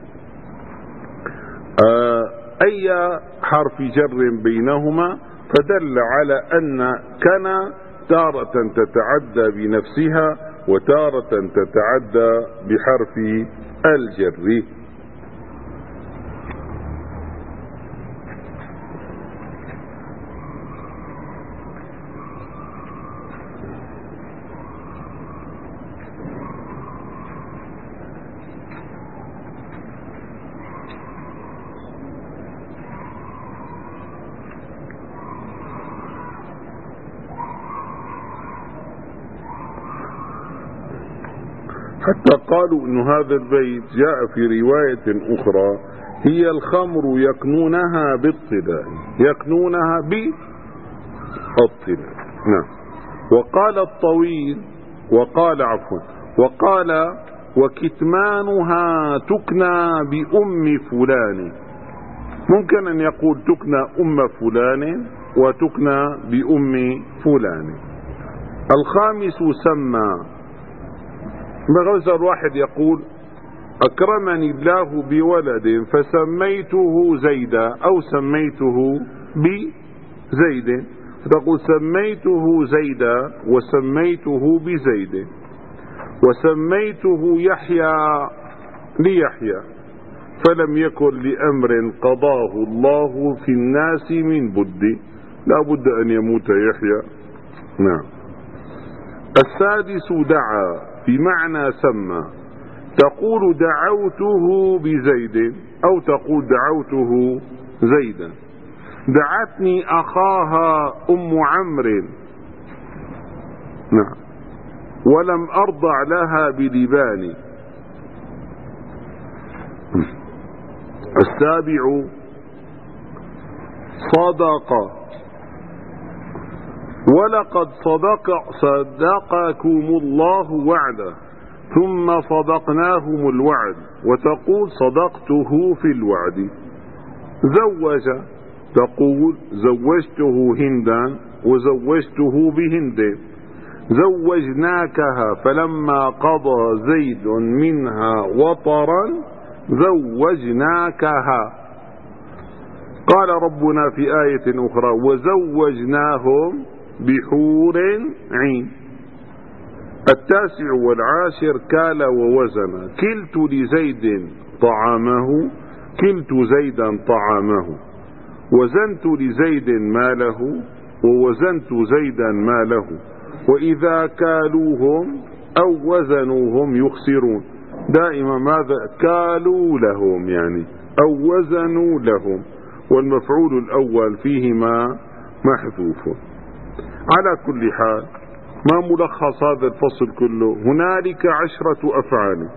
أي حرف جر بينهما، فدل على أن كان تارة تتعدى بنفسها وتارة تتعدى بحرف الجر. حتى قالوا أن هذا البيت جاء في رواية أخرى هي الخمر يكنونها بالطلاء، يكنونها بالطلاء. نعم. وقال الطويل وقال وكتمانها تكنى بأم فلان. ممكن أن يقول تكنى أم فلان وتكنى بأم فلان. الخامس سمى. مثلا الواحد يقول أكرمني الله بولد فسميته زيدا أو سميته بزيد، فتقول سميته زيدا وسميته بزيد، وسميته يحيى ليحيى، فلم يكن لأمر قضاه الله في الناس من بد، لا بد أن يموت يحيى. نعم. السادس دعا بمعنى سمى، تقول دعوته بزيد أو تقول دعوته زيدا. دعتني أخاها أم عمرو، نعم، ولم أرضع لها بلبان. السابع صدق، ولقد صدقكم الله وعده ثم صدقناهم الوعد، وتقول صدقته في الوعد. زوج، تقول زوجته هندا وزوجته بهند. زوجناكها فلما قضى زيد منها وطرا زوجناكها. قال ربنا في آية أخرى وزوجناهم بحور عين. التاسع والعاشر كال ووزن، كلت لزيد طعامه، كلت زيدا طعامه، وزنت لزيد ماله ووزنت زيدا ماله، وإذا كالوهم أو وزنوهم يخسرون. دائما ماذا؟ كالوا لهم يعني أو وزنوا لهم، والمفعول الأول فيهما محذوف. على كل حال، ما ملخص هذا الفصل كله؟ هنالك 10 أفعال.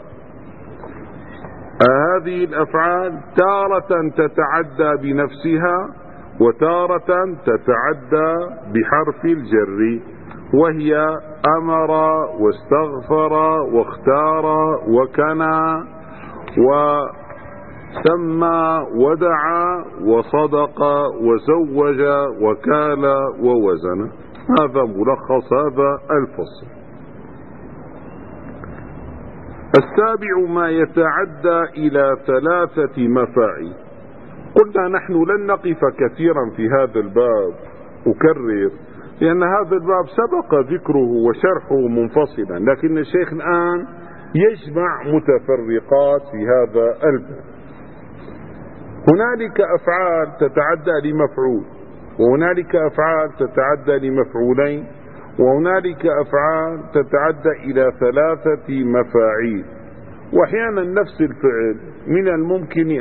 هذه الأفعال تارة تتعدى بنفسها وتارة تتعدى بحرف الجر، وهي أمر واستغفر واختار وكنى وسمى ودعا وصدق وزوج وكال ووزن. هذا ملخص هذا الفصل. السابع ما يتعدى إلى 3 مفاعيل. قلنا نحن لن نقف كثيرا في هذا الباب، أكرر، لأن هذا الباب سبق ذكره وشرحه منفصلا، لكن الشيخ الآن يجمع متفرقات في هذا الباب. هنالك أفعال تتعدى لمفعول، وهنالك أفعال تتعدى لمفعولين، وهنالك أفعال تتعدى إلى 3 مفاعيل. وأحيانا نفس الفعل من الممكن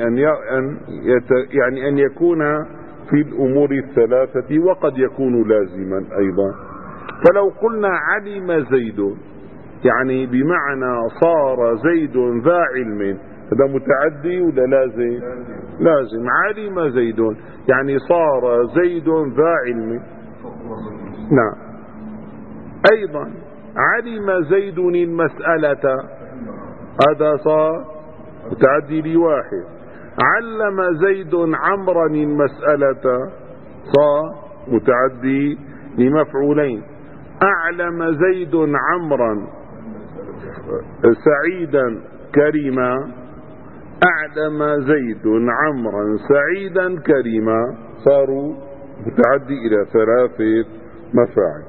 أن يكون في الأمور 3 وقد يكون لازما أيضا. فلو قلنا علم زيد يعني بمعنى صار زيد ذا علم، هذا متعدي ولا لازم؟ لازم. علم زيد يعني صار زيد ذا علم. نعم. أيضا علم زيد المسألة، هذا صار متعدي لواحد. علم زيد عمرا المسألة، صار متعدي لمفعولين. أعلم زيد عمرا سعيدا كريما، أعلم زيد عمرا سعيدا كريما، صاروا متعدي إلى 3 مفاعل.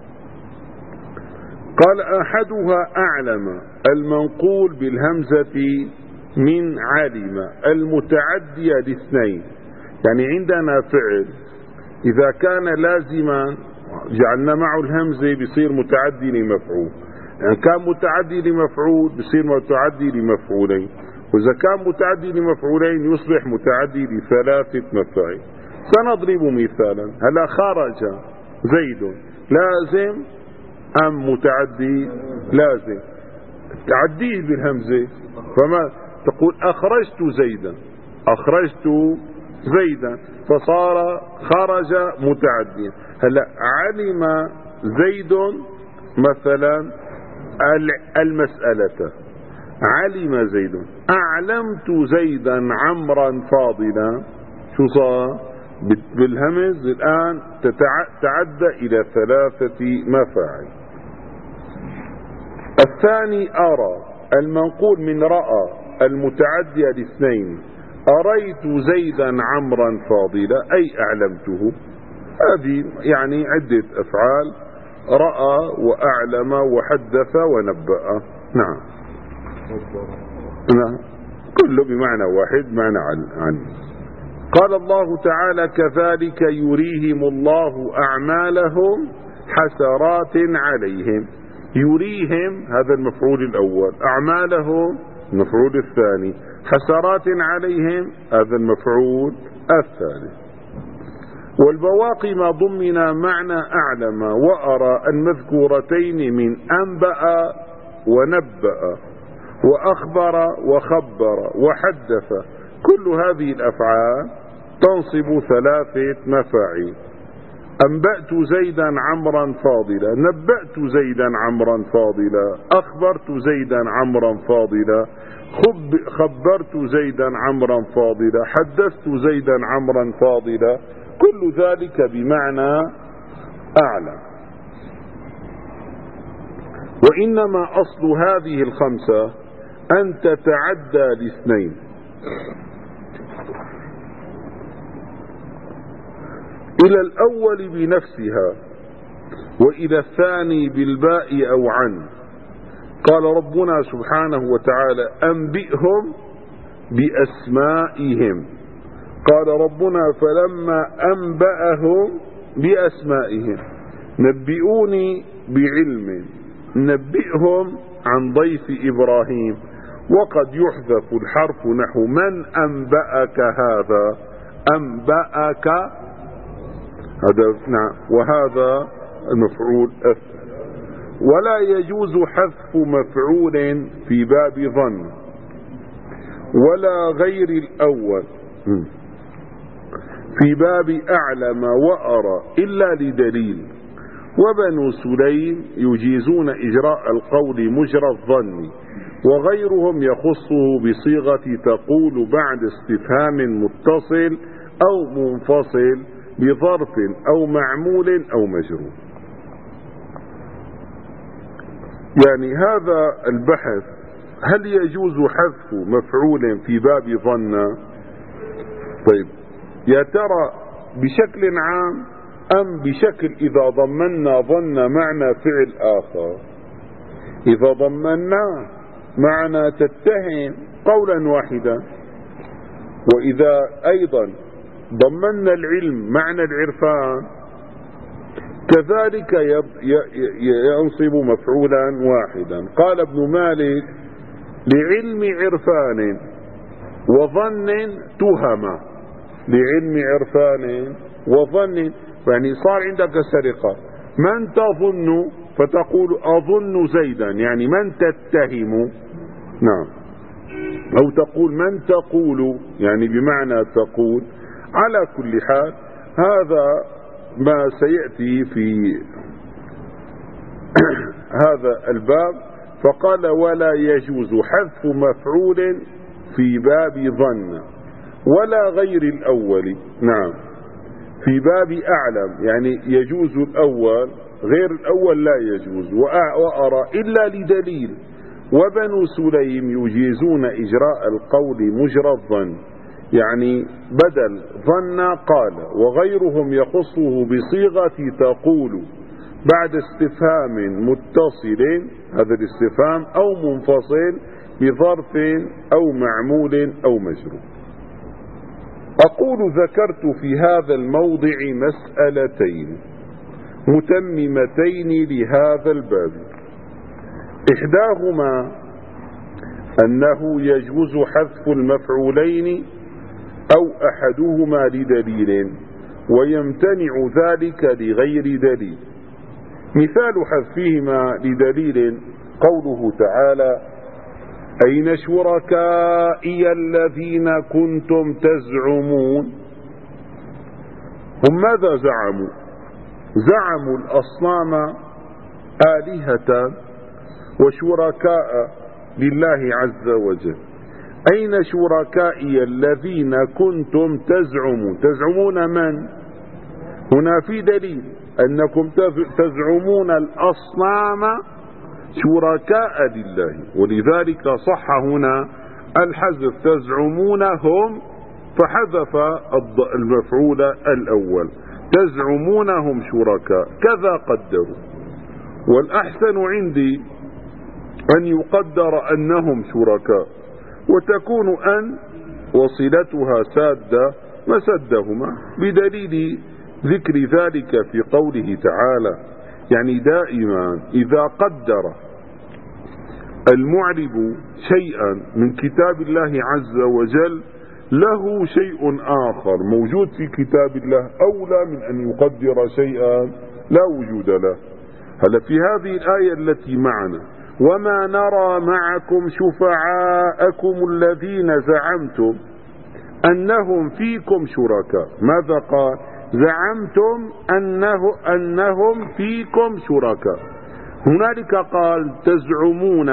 قال أحدها أعلم المنقول بالهمزة من علم المتعدي ل2. يعني عندنا فعل إذا كان لازما جعلنا معه الهمزة بيصير متعدي لمفعول، يعني كان متعدي لمفعول بيصير متعدي لمفعولين، وإذا كان متعدي لمفعولين يصبح متعدي ل3 مفاعيل. سنضرب مثالا. هلا خرج زيد لازم أم متعدي؟ لازم. تعديه بالهمزة، فما تقول أخرجت زيدا، أخرجت زيدا، فصار خرج متعديا. هلا علم زيد مثلا المسألة، علم زيد. أعلمت زيدا عمرا فاضلا، شو صار؟ بالهمز الآن تعدى إلى 3 مفاعل. الثاني أرى المنقول من رأى المتعدي ل2. أريت زيدا عمرا فاضلا أي أعلمته. هذه يعني عدة أفعال، رأى وأعلم وحدث ونبأ. نعم. نعم، كله بمعنى واحد، معنى عن. قال الله تعالى كذلك يريهم الله أعمالهم حسرات عليهم. يريهم هذا المفعول الأول، أعمالهم المفعول الثاني، حسرات عليهم هذا المفعول الثالث. والبواقي ما ضمن معنى أعلم وأرى المذكورتين من أنبأ ونبأ وأخبر وخبر وحدث، كل هذه الأفعال تنصب 3 مفاعيل. أنبأت زيدا عمرا فاضلا، نبأت زيدا عمرا فاضلا، أخبرت زيدا عمرا فاضلا، خبرت زيدا عمرا فاضلا، حدثت زيدا عمرا فاضلا، كل ذلك بمعنى أعلم. وإنما أصل هذه ال5 أن تتعدى ل2. إلى الأول بنفسها وإلى الثاني بالباء أو عن. قال ربنا سبحانه وتعالى أنبئهم بأسمائهم. قال ربنا فلما أنبأهم بأسمائهم نبئوني بعلم، نبئهم عن ضيف إبراهيم. وقد يحذف الحرف نحو من أنبأك هذا، أنبأك هذا، نعم، وهذا المفعول الثاني. ولا يجوز حذف مفعول في باب ظن ولا غير الأول في باب أعلم وأرى إلا لدليل. وبنو سليم يجيزون إجراء القول مجرى الظن، وغيرهم يخصه بصيغة تقول بعد استفهام متصل أو منفصل بظرف أو معمول أو مجرور. يعني هذا البحث، هل يجوز حذف مفعول في باب ظن؟ طيب، يا ترى بشكل عام أم بشكل إذا ضمنا ظن معنى فعل آخر؟ إذا ضمنا معنى تتهم قولا واحدا، وإذا أيضا ضمنا العلم معنى العرفان، كذلك ينصب مفعولا واحدا. قال ابن مالك: لعلم عرفان وظن تهم. لعلم عرفان وظن، يعني صار عندك سرقة، من تظن؟ فتقول أظن زيدا، يعني من تتهم. نعم. أو تقول من تقول، يعني بمعنى تقول. على كل حال هذا ما سيأتي في هذا الباب. فقال: ولا يجوز حذف مفعول في باب ظن ولا غير الأول. نعم، في باب أعلم، يعني يجوز الأول، غير الأول لا يجوز. وأرى إلا لدليل. وبنو سليم يجيزون إجراء القول مجرى الظن، يعني بدل ظن قال، وغيرهم يخصه بصيغة تقول بعد استفهام متصل، هذا الاستفهام، أو منفصل بظرف أو معمول أو مجرور. أقول: ذكرت في هذا الموضع مسألتين متممتين لهذا الباب. إحداهما أنه يجوز حذف المفعولين أو أحدهما لدليل، ويمتنع ذلك لغير دليل. مثال حذفهما لدليل قوله تعالى: أين شركائي الذين كنتم تزعمون؟ هم ماذا زعموا؟ زعموا الأصنام آلهة وشركاء لله عز وجل. أين شركائي الذين كنتم تزعمون؟ تزعمون من؟ هنا في دليل أنكم تزعمون الأصنام شركاء لله، ولذلك صح هنا الحذف، تزعمونهم، فحذف المفعول الأول، تزعمونهم شركاء، كذا قدروا. والأحسن عندي أن يقدر أنهم شركاء، وتكون أن وصلتها سادة مسدهما، بدليل ذكر ذلك في قوله تعالى. يعني دائما إذا قدر المعرب شيئا من كتاب الله عز وجل له شيء آخر موجود في كتاب الله أولى من أن يقدر شيئا لا وجود له. هلا في هذه الآية التي معنا: وما نرى معكم شفعاءكم الذين زعمتم أنهم فيكم شركاء. ماذا قال؟ زعمتم أنهم فيكم شركاء. هنالك قال تزعمون،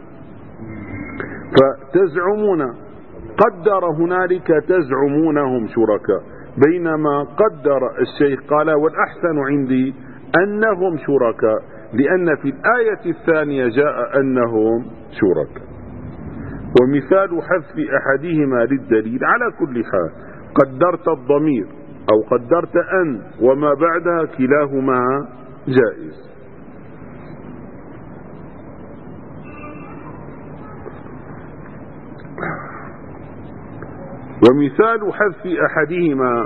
فتزعمون قدر هنالك تزعمونهم شركاء، بينما قدر الشيخ قال: والأحسن عندي أنهم شركاء، لأن في الآية الثانية جاء أنهم شركاء. ومثال حذف أحدهما للدليل على كل حال قدرت الضمير أو قدرت أن وما بعدها كلاهما جائز. ومثال حذف أحدهما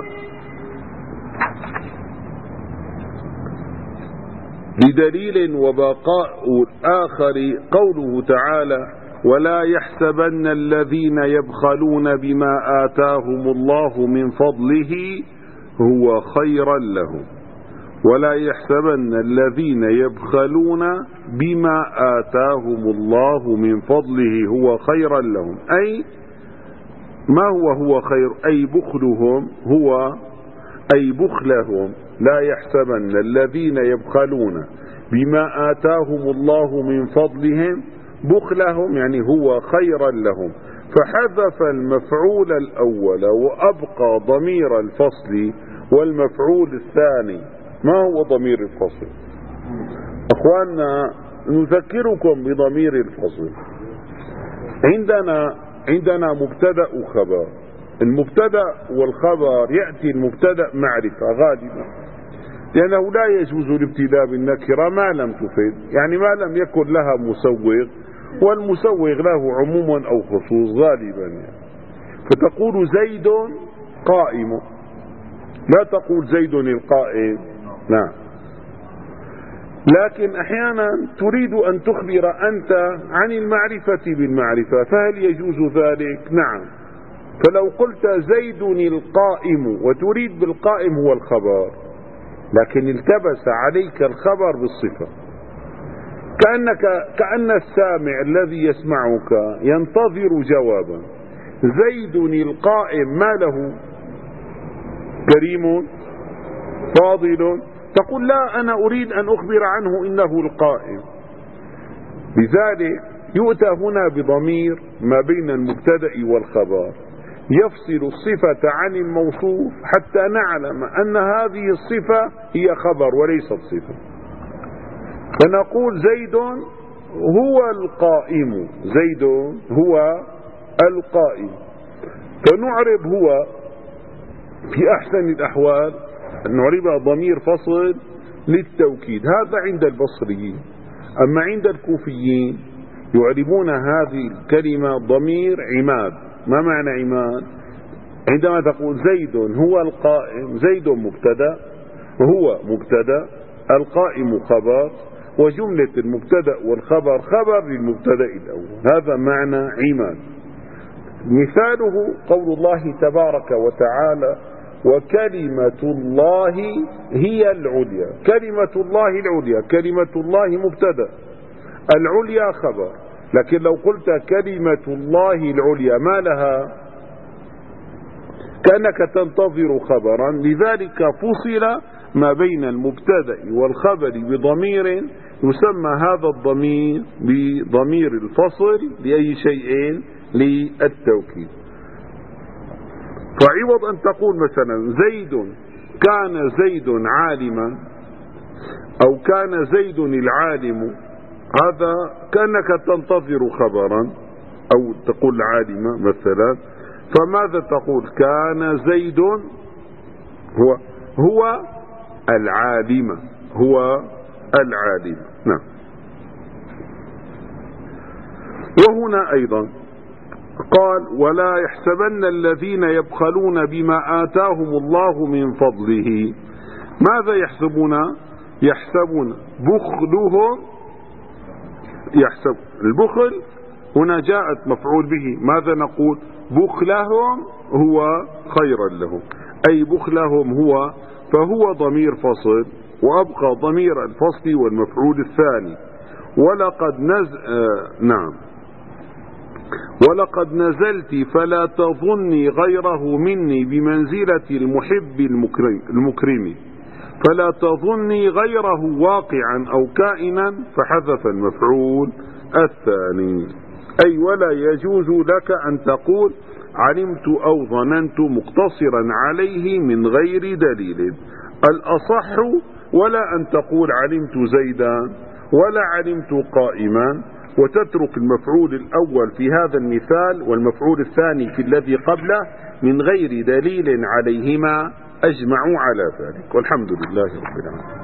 لدليل وبقاء الآخر قوله تعالى: ولا يحسبن الذين يبخلون بما آتاهم الله من فضله هو خيرا لهم. ولا يحسبن الذين يبخلون بما آتاهم الله من فضله هو خيرا لهم، أي ما هو خير؟ أي بخلهم، أي بخلهم. لا يحسبن الذين يبخلون بما آتاهم الله من فضلهم بخلهم، يعني هو خيرا لهم. فحذف المفعول الأول وأبقى ضمير الفصل والمفعول الثاني. ما هو ضمير الفصل؟ أخواننا نذكركم بضمير الفصل. عندنا مبتدأ وخبر. المبتدأ والخبر يأتي المبتدأ معرفة غالبا، لأنه لا يجوز الابتداء بالنكرة ما لم تفيد، يعني ما لم يكن لها مسوغ، والمسوغ له عموم أو خصوص غالبا يعني. فتقول زيد قائم، لا تقول زيد القائم. نعم. لكن أحيانا تريد أن تخبر أنت عن المعرفة بالمعرفة، فهل يجوز ذلك؟ نعم. فلو قلت زيد القائم وتريد بالقائم هو الخبر، لكن التبس عليك الخبر بالصفة، كأن السامع الذي يسمعك ينتظر جوابا. زيد القائم ما له؟ كريم فاضل، تقول لا أنا أريد أن أخبر عنه إنه القائم. لذلك يؤتى هنا بضمير ما بين المبتدأ والخبر يفصل الصفة عن الموصوف حتى نعلم أن هذه الصفة هي خبر وليست صفة. فنقول زيد هو القائم، زيد هو القائم، فنعرب هو في أحسن الأحوال أن نعربها ضمير فصل للتوكيد، هذا عند البصريين. أما عند الكوفيين يعربون هذه الكلمة ضمير عماد. ما معنى عماد؟ عندما تقول زيد هو القائم، زيد مبتدأ، هو مبتدأ، القائم خبر، وجملة المبتدأ والخبر خبر للمبتدأ الأول، هذا معنى عماد. مثاله قول الله تبارك وتعالى وكلمة الله هي العليا. كلمة الله العليا، كلمة الله مبتدأ، العليا خبر. لكن لو قلت كلمة الله العليا ما لها؟ كأنك تنتظر خبرا. لذلك فصل ما بين المبتدأ والخبر بضمير يسمى هذا الضمير بضمير الفصل لأي شيء؟ للتوكيد. فعوض أن تقول مثلا زيد كان زيد عالما أو كان زيد العالم، هذا كأنك تنتظر خبرا، أو تقول عالمة مثلا، فماذا تقول؟ كان زيد هو العالم، هو العالم. نعم. وهنا أيضا قال ولا يحسبن الذين يبخلون بما آتاهم الله من فضله. ماذا يحسبون؟ يحسبون بخلهم، يحسب البخل هنا جاءت مفعول به، ماذا نقول؟ بخلهم هو خيرا لهم، أي بخلهم هو، فهو ضمير فصل، وأبقى ضمير الفصل والمفعول الثاني. ولقد نزلت فلا تظني غيره مني بمنزلة المحب المكرم، فلا تظني غيره واقعا أو كائنا، فحذف المفعول الثاني. أي ولا يجوز لك أن تقول علمت أو ظننت مقتصرا عليه من غير دليل. الأصح ولا أن تقول علمت زيدا ولا علمت قائما، وتترك المفعول الأول في هذا المثال والمفعول الثاني في الذي قبله من غير دليل عليهما، أجمعوا على ذلك، والحمد لله رب العالمين.